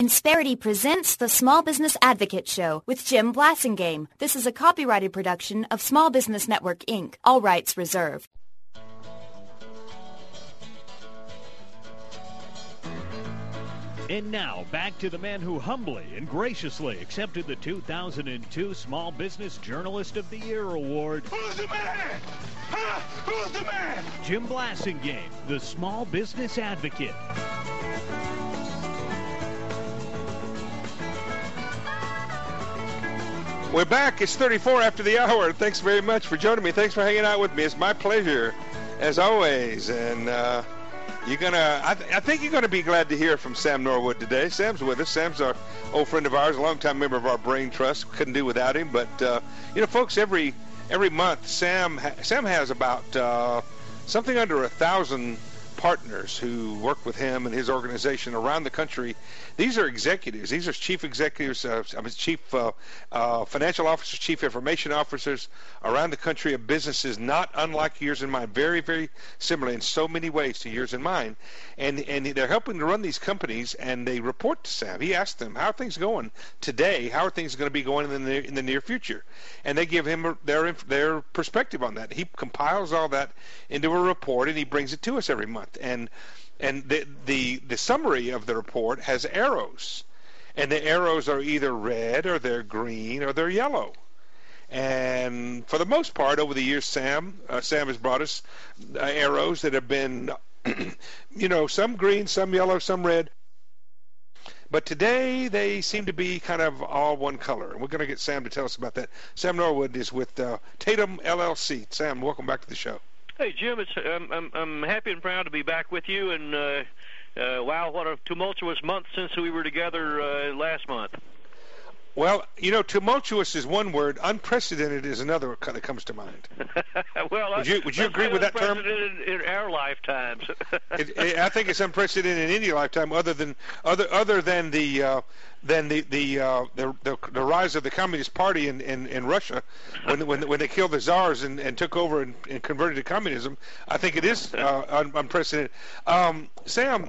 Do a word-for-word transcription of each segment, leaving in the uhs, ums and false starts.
Insperity presents the Small Business Advocate Show with Jim Blasingame. This is a copyrighted production of Small Business Network, Incorporated. All rights reserved. And now, back to the man who humbly and graciously accepted the two thousand two Small Business Journalist of the Year award. Who's the man? Huh? Who's the man? Jim Blasingame, the Small Business Advocate. We're back. It's thirty-four after the hour. Thanks very much for joining me. Thanks for hanging out with me. It's my pleasure, as always. And uh, you're gonna, I, th- I think you're gonna be glad to hear from Sam Norwood today. Sam's with us. Sam's our old friend of ours, a longtime member of our Brain Trust. Couldn't do without him. But uh, you know, folks, every every month, Sam ha- Sam has about uh, something under a thousand partners who work with him and his organization around the country. These are executives. These are chief executives, uh, I mean, chief uh, uh, financial officers, chief information officers around the country of businesses not unlike yours and mine, very, very similar in so many ways to yours and mine. And and they're helping to run these companies, and they report to Sam. He asks them, how are things going today? How are things going to be going in the near, in the near future? And they give him their their perspective on that. He compiles all that into a report, and he brings it to us every month. And And the, the the summary of the report has arrows, and the arrows are either red or they're green or they're yellow. And for the most part, over the years, Sam uh, Sam has brought us uh, arrows that have been, you know, some green, some yellow, some red. But today they seem to be kind of all one color. And we're going to get Sam to tell us about that. Sam Norwood is with uh, Tatum L L C. Sam, welcome back to the show. Hey, Jim, it's, um, I'm, I'm happy and proud to be back with you, and uh, uh, wow, what a tumultuous month since we were together uh, last month. Well, you know, tumultuous is one word. Unprecedented is another that comes to mind. well, would you would you agree with that term? Unprecedented in our lifetimes. it, it, I think it's unprecedented in any lifetime, other than other other than the uh, than the the, uh, the the the rise of the Communist Party in, in, in Russia, when when when they killed the czars and, and took over and, and converted to communism. I think it is uh, un, unprecedented. Um, Sam,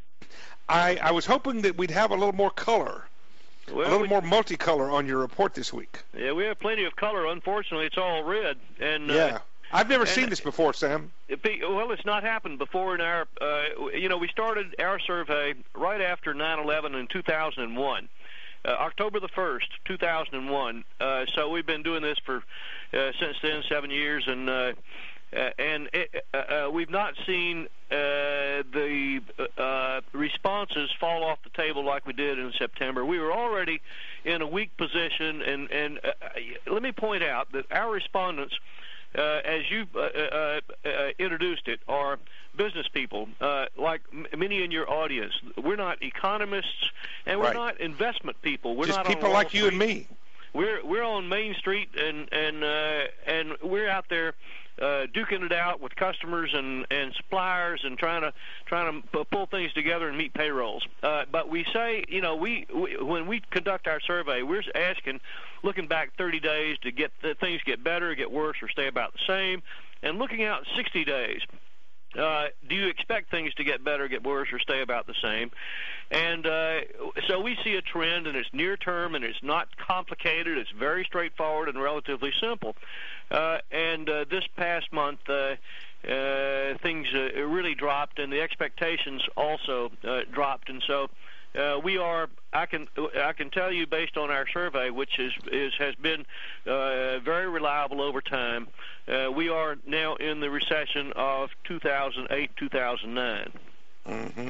I I was hoping that we'd have a little more color. Well, a little we, more multicolor on your report this week. Yeah, we have plenty of color. Unfortunately, it's all red. And yeah, uh, I've never seen this before, Sam. It, well, it's not happened before in our. Uh, you know, we started our survey right after nine eleven in two thousand one, uh, October the first, two thousand one. Uh, so we've been doing this for uh, since then, seven years, and uh, uh, and it, uh, uh, we've not seen Uh, the uh, responses fall off the table like we did in September. We were already in a weak position, and, and uh, let me point out that our respondents, uh, as you uh, uh, uh, introduced it, are business people, uh, like m- many in your audience. We're not economists, and we're right. not investment people. We're just not people like you and me. We're we're on Main Street, and and uh, and we're out there uh, duking it out with customers and, and suppliers, and trying to trying to pull things together and meet payrolls. Uh, but we say, you know, we, we when we conduct our survey, we're asking, looking back thirty days to get the things get better, get worse, or stay about the same, and looking out sixty days. Uh, do you expect things to get better, get worse, or stay about the same? And uh, so we see a trend, and it's near term, and it's not complicated. It's very straightforward and relatively simple. Uh, and uh, this past month, uh, uh, things uh, really dropped, and the expectations also uh, dropped. And so uh, we are. I can I can tell you, based on our survey, which is, is has been uh, very reliable over time, uh, we are now in the recession of two thousand eight, two thousand nine. Mm-hmm.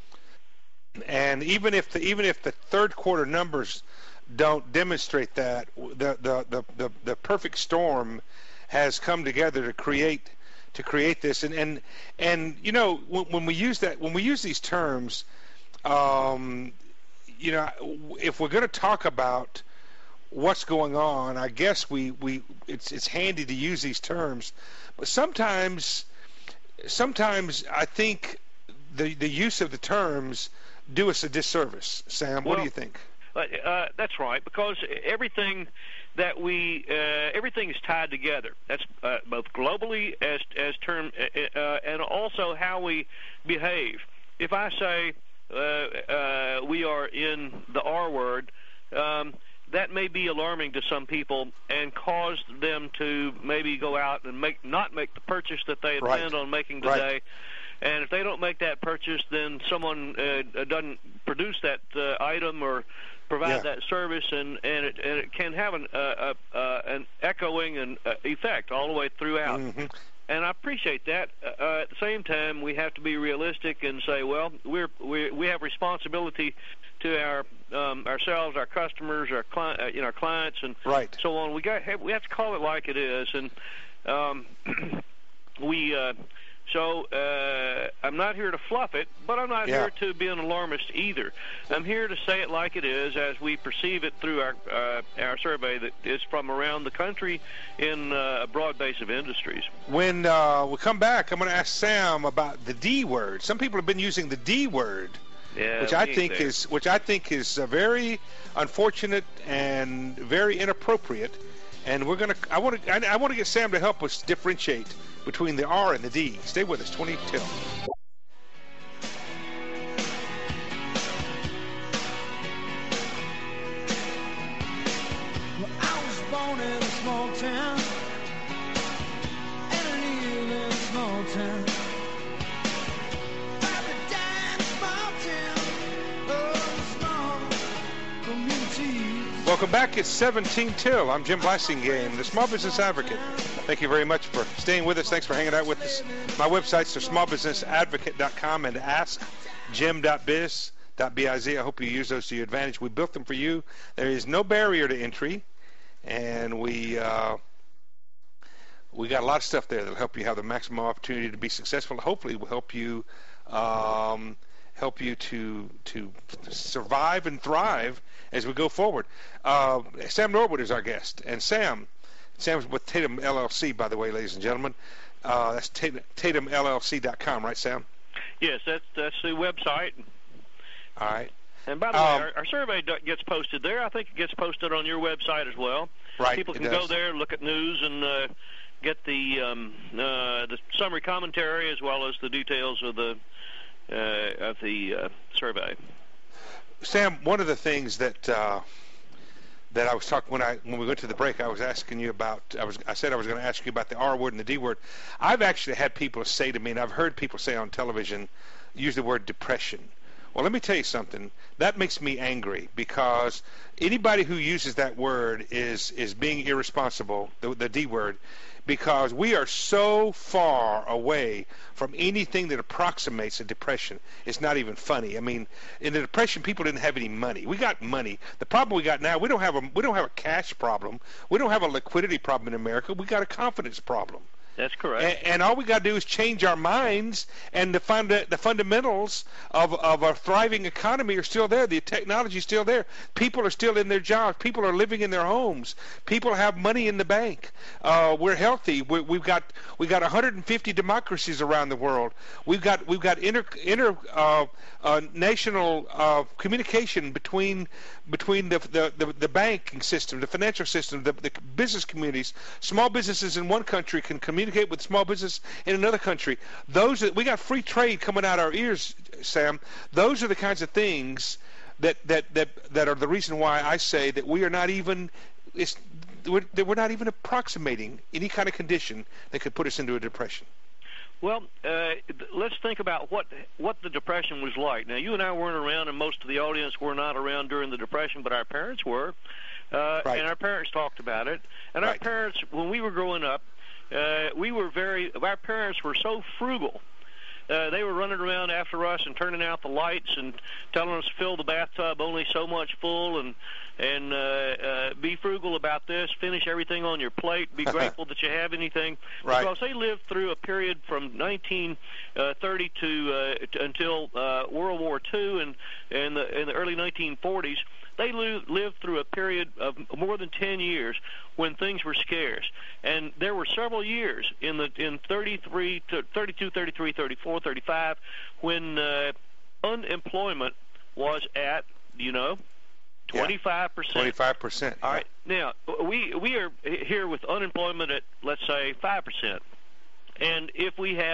And even if the even if the third quarter numbers don't demonstrate that, the the the, the, the perfect storm has come together to create to create this. And and, and you know, when, when we use that when we use these terms. Um, you know, if we're going to talk about what's going on, I guess we, we it's it's handy to use these terms. But sometimes, sometimes I think the the use of the terms do us a disservice. Sam, what well, do you think? Uh, that's right, because everything that we uh, everything is tied together. That's uh, both globally as as term uh, uh, and also how we behave. If I say uh, uh, we are in the R word, um, that may be alarming to some people and cause them to maybe go out and make not make the purchase that they had Right. planned on making today. Right. And if they don't make that purchase, then someone uh, doesn't produce that uh, item or provide Yeah. that service, and, and, it, and it can have an, uh, uh, uh, an echoing and uh, effect all the way throughout. Mm-hmm. And I appreciate that. Uh, at the same time, we have to be realistic and say, well, we're, we we have responsibility to our um, ourselves, our customers, our cli- uh, you know, our clients, and Right. so on. We got have, we have to call it like it is, and um, we. Uh, So uh, I'm not here to fluff it, but I'm not Yeah. here to be an alarmist either. I'm here to say it like it is, as we perceive it through our uh, our survey that is from around the country in uh, a broad base of industries. When uh, we come back, I'm going to ask Sam about the D word. Some people have been using the D word, Yeah, which we I ain't think there. is which I think is uh, very unfortunate and very inappropriate. And we're going to I want to I, I want to get Sam to help us differentiate between the R and the D. Stay with us, twenty till. Well, I was born in a small town, and I live in a small town. Paradise, small town, oh, small community. Welcome back. It's seventeen till. I'm Jim Blassingame, the Small Business Advocate. Thank you very much for staying with us. Thanks for hanging out with us. My websites are small business advocate dot com and ask jim dot biz dot biz. I hope you use those to your advantage. We built them for you. There is no barrier to entry, and we uh, we got a lot of stuff there that will help you have the maximum opportunity to be successful. Hopefully, will help you um, help you to to survive and thrive as we go forward. Uh, Sam Norwood is our guest, and Sam. Sam's with Tatum L L C, by the way, ladies and gentlemen. Uh, that's Tatum L L C dot com, right, Sam? Yes, that's that's the website. All right. And by the Um, way, our, our survey do- gets posted there. I think it gets posted on your website as well. Right, People it can does. go there, look at news, and uh, get the um, uh, the summary commentary as well as the details of the uh, of the uh, survey. Sam, one of the things that uh, that I was talking when I when we went to the break, I was asking you about. I was I said I was going to ask you about the R word and the D word. I've actually had people say to me, and I've heard people say on television, use the word depression. Well, let me tell you something. That makes me angry because anybody who uses that word is is being irresponsible. The, the D word. Because we are so far away from anything that approximates a depression. It's not even funny. I mean, in the depression, people didn't have any money. We got money. The problem we got now, we don't have a we don't have a cash problem. We don't have a liquidity problem in America. We got a confidence problem. That's correct. And, and all we got to do is change our minds, and the fund, the fundamentals of, of a thriving economy are still there. The technology is still there. People are still in their jobs. People are living in their homes. People have money in the bank. Uh, we're healthy. We, we've got we got one hundred fifty democracies around the world. We've got we've got inter inter uh, uh, national uh, communication between between the, the the the banking system, the financial system, the, the business communities. Small businesses in one country can communicate with small business in another country. Those are, we got free trade coming out our ears, Sam. Those are the kinds of things that that that that are the reason why I say that we are not even it's we're, that we're not even approximating any kind of condition that could put us into a depression. Well, uh, let's think about what what the Depression was like. Now, you and I weren't around, and most of the audience were not around during the Depression, but our parents were, uh, Right. and our parents talked about it. And our Right. parents, when we were growing up, uh, we were very. Our parents were so frugal. Uh, they were running around after us and turning out the lights and telling us to fill the bathtub only so much full and and uh, uh, be frugal about this, finish everything on your plate, be grateful that you have anything. Right. Because they lived through a period from nineteen thirty to, uh, to until uh, World War Two and in the in the early nineteen forties. They lived through a period of more than ten years when things were scarce, and there were several years in the in thirty-three to thirty-two, thirty-three, thirty-four, thirty-five when uh, unemployment was at, you know, twenty-five percent. twenty-five percent. All right. Now we we are here with unemployment at, let's say, five percent. And if we have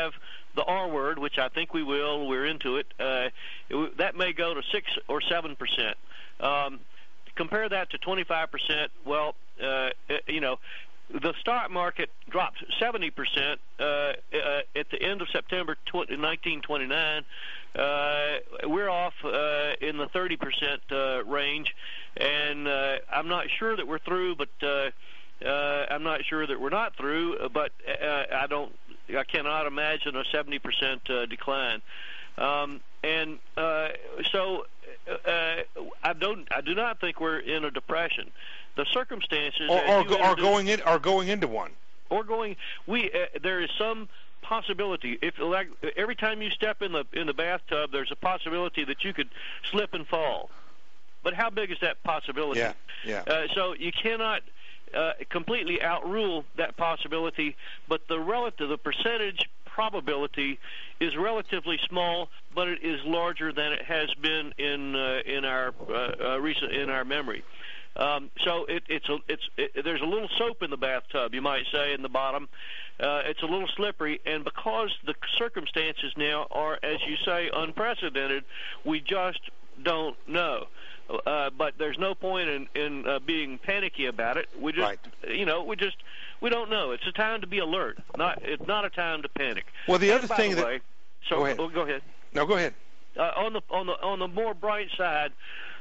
the R word, which I think we will, we're into it, uh, it that may go to six or seven percent. Um, compare that to twenty-five percent. Well, uh, you know, the stock market dropped seventy percent uh, uh, at the end of September nineteen twenty-nine. Uh, we're off uh, in the thirty percent uh, range, and uh, I'm not sure that we're through, but uh, uh, I'm not sure that we're not through, but uh, I don't, I cannot imagine a seventy percent uh, decline. Um, and uh, so uh, I don't, I do not think we're in a depression. The circumstances or, or, go, are going in are going into one, or going. We uh, there is some possibility. If like every time you step in the in the bathtub, there's a possibility that you could slip and fall. But how big is that possibility? Yeah, yeah. Uh, so you cannot uh, completely outrule that possibility, but the relative, the percentage probability is relatively small, but it is larger than it has been in uh, in our uh, uh, recent in our memory. Um, so it, it's a, it's it, there's a little soap in the bathtub, you might say, in the bottom. Uh, it's a little slippery, and because the circumstances now are, as you say, unprecedented, we just don't know. Uh, but there's no point in, in uh, being panicky about it. We just, right. you know, we just we don't know. It's a time to be alert. Not it's not a time to panic. Well, the and other by thing the that way, so go ahead. Oh, go ahead. No, go ahead. Uh, on the on the on the more bright side.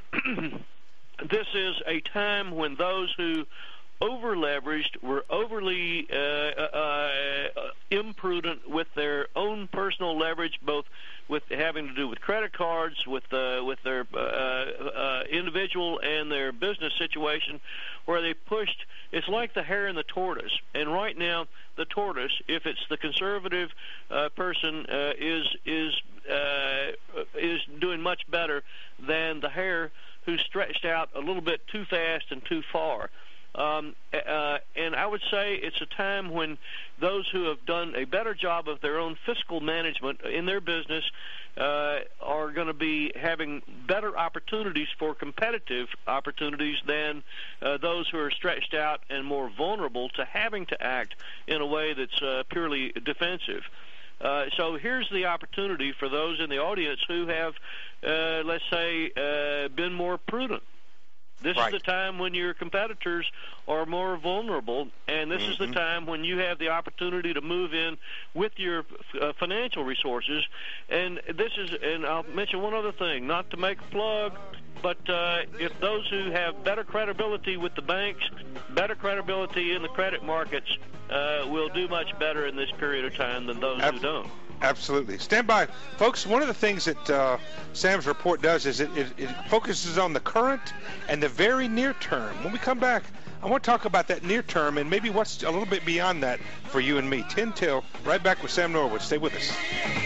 This is a time when those who over-leveraged were overly uh, uh, imprudent with their own personal leverage, both with having to do with credit cards, with uh, with their uh, uh, individual and their business situation, where they pushed. It's like the hare and the tortoise. And right now, the tortoise, if it's the conservative uh, person, uh, is is uh, is doing much better than the hare, who stretched out a little bit too fast and too far. Um, uh, and I would say it's a time when those who have done a better job of their own fiscal management in their business uh, are going to be having better opportunities for competitive opportunities than uh, those who are stretched out and more vulnerable to having to act in a way that's uh, purely defensive. Uh, so here's the opportunity for those in the audience who have, uh, let's say, uh, been more prudent. This right. is the time when your competitors are more vulnerable, and this mm-hmm. is the time when you have the opportunity to move in with your uh, financial resources. And this is, and I'll mention one other thing, not to make a plug, but uh, if those who have better credibility with the banks, better credibility in the credit markets, uh, will do much better in this period of time than those Ab- who don't. Absolutely. Stand by. Folks, one of the things that uh, Sam's report does is it, it, it focuses on the current and the very near term. When we come back, I want to talk about that near term and maybe what's a little bit beyond that for you and me. ten till, right back with Sam Norwood. Stay with us.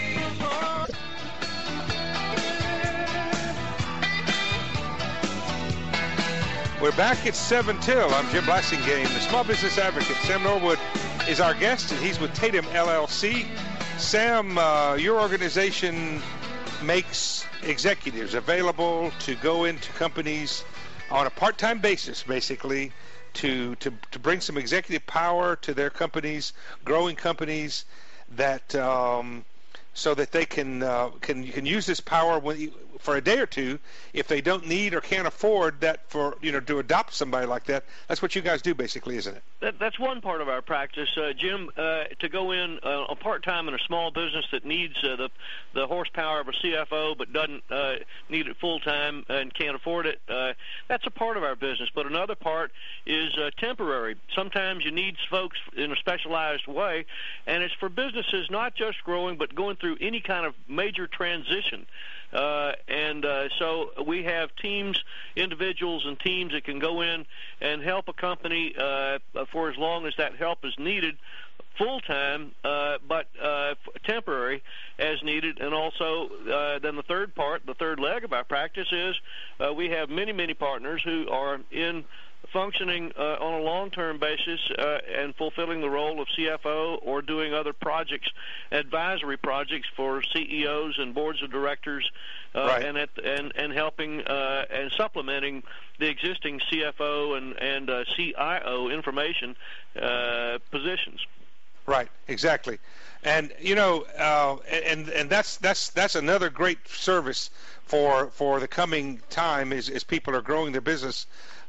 We're back at seven till. I'm Jim Blasingame, the Small Business Advocate. Sam Norwood is our guest, and he's with Tatum L L C. Sam, uh, your organization makes executives available to go into companies on a part-time basis, basically, to, to, to bring some executive power to their companies, growing companies, that um, so that they can uh, can can use this power when you, for a day or two if they don't need or can't afford that for you know to adopt somebody like that. That's what you guys do, basically, isn't it? That, that's one part of our practice, uh, Jim. Uh, to go in uh, a part-time in a small business that needs uh, the the horsepower of a C F O but doesn't uh, need it full-time and can't afford it. Uh, that's a part of our business. But another part is uh, temporary. Sometimes you need folks in a specialized way, and it's for businesses not just growing but going through any kind of major transition. Uh, and uh, so we have teams, individuals and teams that can go in and help a company uh, for as long as that help is needed, full-time, uh, but uh, temporary as needed. And also uh, then the third part, the third leg of our practice is uh, we have many, many partners who are in functioning uh, on a long-term basis uh, and fulfilling the role of C F O or doing other projects, advisory projects for C E Os and boards of directors, uh, right. and, at, and and helping uh, and supplementing the existing C F O and and uh, C I O information uh, positions. Right, exactly. And you know, uh, and and that's that's that's another great service for for the coming time as as people are growing their business.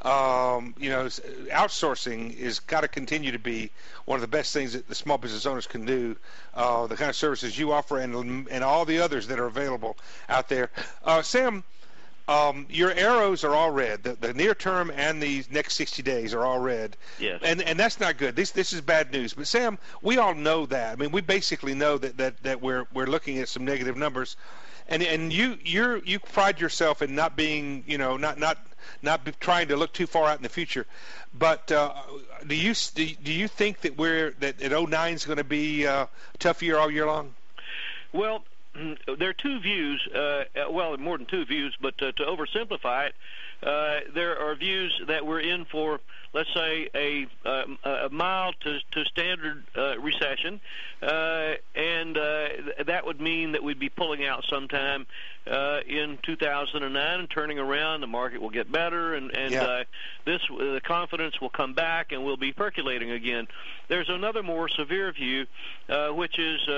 Um, you know, outsourcing is got to continue to be one of the best things that the small business owners can do. Uh, the kind of services you offer, and and all the others that are available out there. Uh, Sam, um, your arrows are all red. The, the near term and the next sixty days are all red. Yes. And and that's not good. This this is bad news. But Sam, we all know that. I mean, we basically know that that, that we're we're looking at some negative numbers. And and you you you pride yourself in not being, you know, not not not be trying to look too far out in the future. But uh, do you do, do you think that we're that, that oh nine is going to be uh, a tough year all year long? Well, there are two views. Uh, well, more than two views, but uh, to oversimplify it, uh, there are views that we're in for, let's say, a, uh, a mild to, to standard uh, recession, uh, and uh, that would mean that we'd be pulling out sometime uh, in two thousand nine and turning around. The market will get better, and, and yeah. uh, this uh, the confidence will come back, and we'll be percolating again. There's another more severe view, uh, which is uh,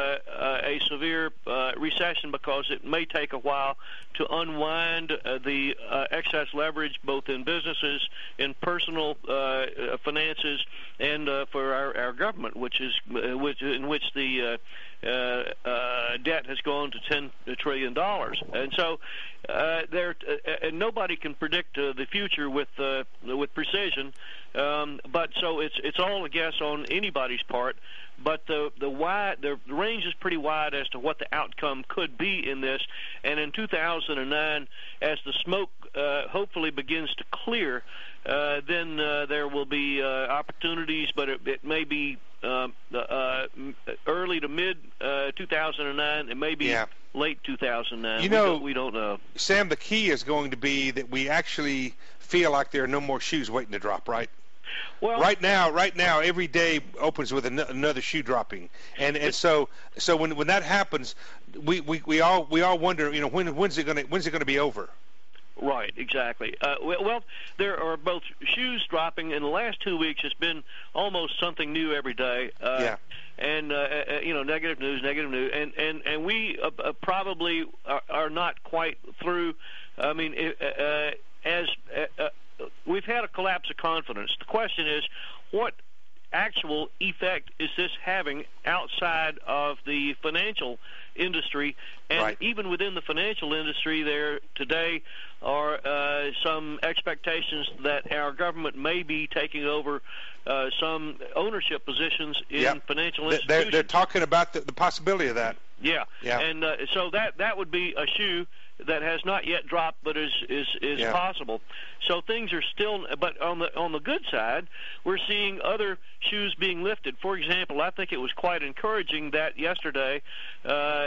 uh, a severe uh, recession, because it may take a while to unwind uh, the uh, excess leverage, both in businesses, in personal uh, finances, and uh, for our, our government, which is uh, which, in which the uh, uh, uh, debt has gone to ten trillion dollars. And so uh, there, uh, and nobody can predict uh, the future with uh, with precision. Um, but so it's it's all a guess on anybody's part. But the the wide the range is pretty wide as to what the outcome could be in this. And in two thousand nine, as the smoke uh, hopefully begins to clear, uh, then uh, there will be uh, opportunities, but it, it may be uh, uh, early to mid uh, two thousand nine. It may be yeah. late two thousand nine. You we know, don't, we don't know. Sam, the key is going to be that we actually feel like there are no more shoes waiting to drop, right? Well, right now, right now, every day opens with an, another shoe dropping, and and so so when when that happens, we, we, we all we all wonder, you know, when when's it gonna when's it gonna be over? Right, exactly. Uh, well, there are both shoes dropping. In the last two weeks, it's been almost something new every day. Uh, yeah. And, uh, uh, you know, negative news, negative news. And, and, and we uh, uh, probably are, are not quite through. I mean, uh, as uh, uh, we've had a collapse of confidence. The question is, what actual effect is this having outside of the financial industry? And right. even within the financial industry, there today are uh, some expectations that our government may be taking over uh, some ownership positions in yep. financial they're, institutions. They're talking about the, the possibility of that. Yeah, yeah. and uh, so that that would be a shoe that has not yet dropped, but is is is yeah. possible. So things are still, but on the on the good side, we're seeing other shoes being lifted. For example, I think it was quite encouraging that yesterday uh,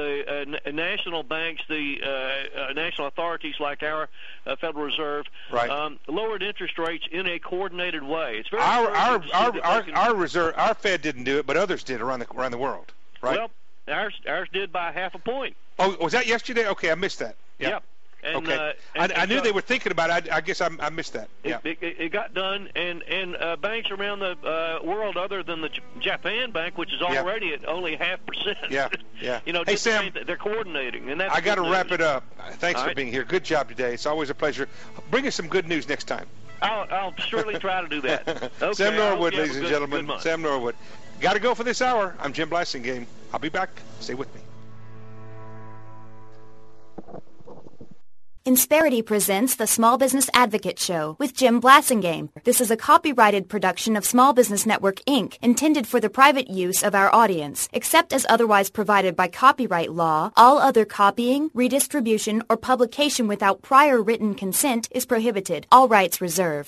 the uh, national banks, the uh, uh, national authorities like our uh, Federal Reserve, right. um, lowered interest rates in a coordinated way. It's very our our our our, can, our reserve our Fed didn't do it, but others did around the around the world, right? Well, ours ours did by half a point. Oh, was that yesterday? Okay, I missed that. Yeah. Yep. And, okay. Uh, I, and, I and knew so they were thinking about it. I, I guess I, I missed that. Yeah. It, it, it got done, and and uh, banks around the uh, world, other than the J- Japan Bank, which is already yeah. at only half percent. Yeah, yeah. you know, hey just Sam, they're coordinating, and that's. I got to news. wrap it up. Thanks All for right. being here. Good job today. It's always a pleasure. Bring us some good news next time. I'll, I'll surely try to do that. Okay, Sam Norwood, ladies and good, gentlemen. Good Sam Norwood. Got to go for this hour. I'm Jim Blasingame. I'll be back. Stay with me. Insperity presents the Small Business Advocate Show with Jim Blasingame. This is a copyrighted production of Small Business Network, Incorporated, intended for the private use of our audience. Except as otherwise provided by copyright law, all other copying, redistribution, or publication without prior written consent is prohibited. All rights reserved.